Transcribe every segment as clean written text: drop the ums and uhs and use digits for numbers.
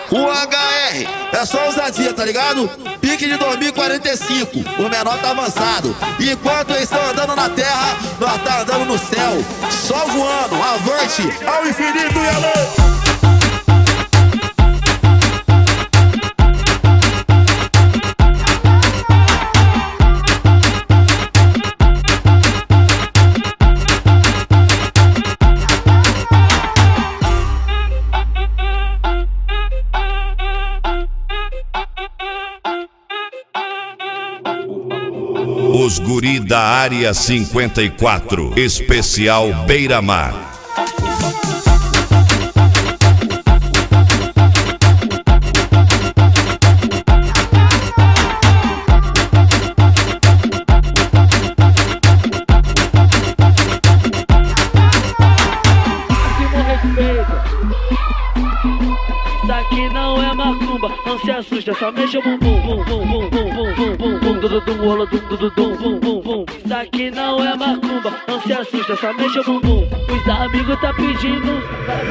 O HR é só ousadia, tá ligado? Pique de 2045, o menor tá avançado. Enquanto eles estão andando na terra, nós tá andando no céu. Só voando, avante, ao infinito e além. Os guri da área 54, especial Beira-Mar. Isso aqui não é macumba, não se assusta, só mexa o bumbum, bum bum bum bum bum bum bum bum dum dum rola dum dum dum bum bum bum. Isso aqui não é macumba, não se assusta, só mexa o bumbum. Os amigos tá pedindo.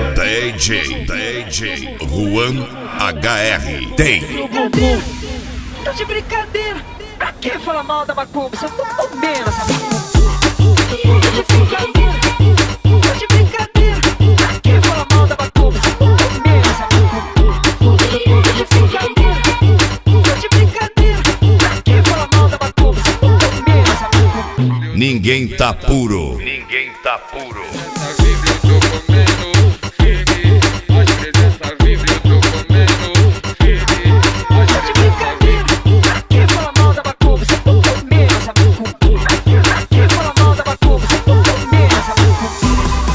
DJ Juan HR. Tem. Tá de brincadeira, pra que falar mal da macumba? Só tô comendo essa macumba. Tá de brincadeira, pra que falar mal da macumba? Só tô comendo essa macumba. Tá de brincadeira, pra que falar mal da macumba? Só tô comendo essa macumba. Ninguém tá puro. Ninguém tá puro. Essa vibra eu tô comendo firme. Pode crer, essa vibra eu tô comendo firme. Tá de brincadeira, pra que falar mal da macumba? Só tô comendo essa macumba. Pra que falar mal da macumba? Só tô comendo essa macumba.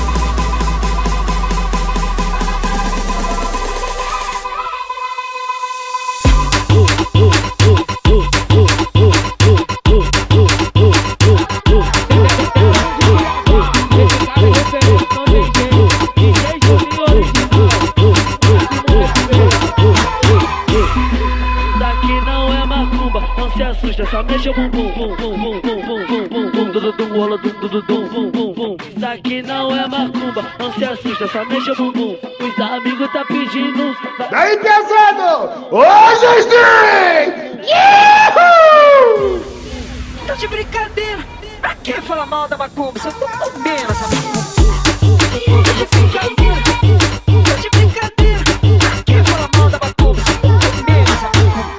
Só mexa o bumbum, bum bum bum bum bum bum bum bum dum dum rola dum dum dum bum bum bum. Isso aqui não é macumba, não se assusta, só mexa o bumbum. Os amigos tá pedindo. Daí pesado, hoje sim! Yuhu! Tá de brincadeira, pra que falar mal da macumba? Só tô comendo essa macumba. Tá de brincadeira, pra que falar mal da macumba? Só tô comendo essa macumba.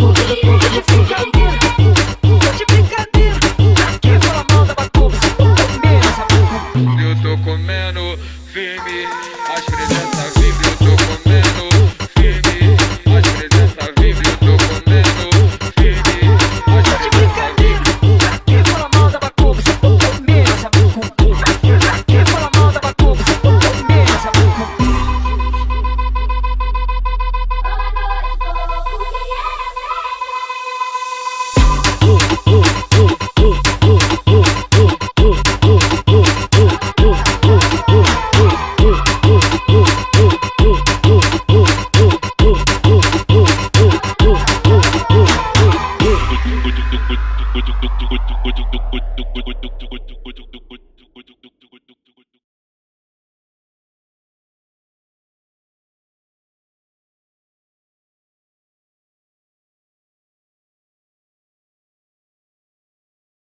Eu tô comendo firme. As presenças vibra eu tô comendo firme. As presenças vibra eu tô comendo firme. Tá de brincadeira, pra que falar mal da macumba? Só tô comendo essa macumba. Pra que falar mal da macumba? Só tô comendo essa macumba. Good.